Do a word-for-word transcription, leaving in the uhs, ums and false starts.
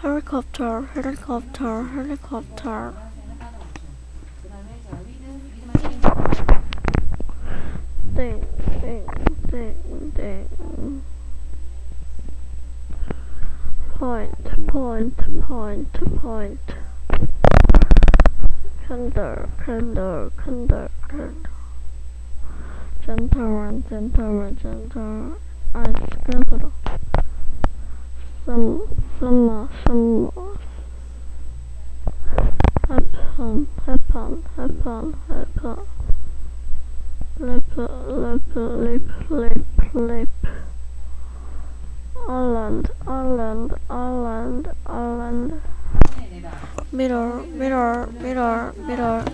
helicopter, helicopter, helicopter. Ding, ding, ding, ding. Point, point, point, point. Candle, candle, candle, candle. Gentleman, gentleman, gentleman. Ice capital. Some, summer, summer. Happen, happen, happen, happen. Lip, lip, lip, lip, lip. Island, island, island, island. Mirror, mirror, mirror, mirror,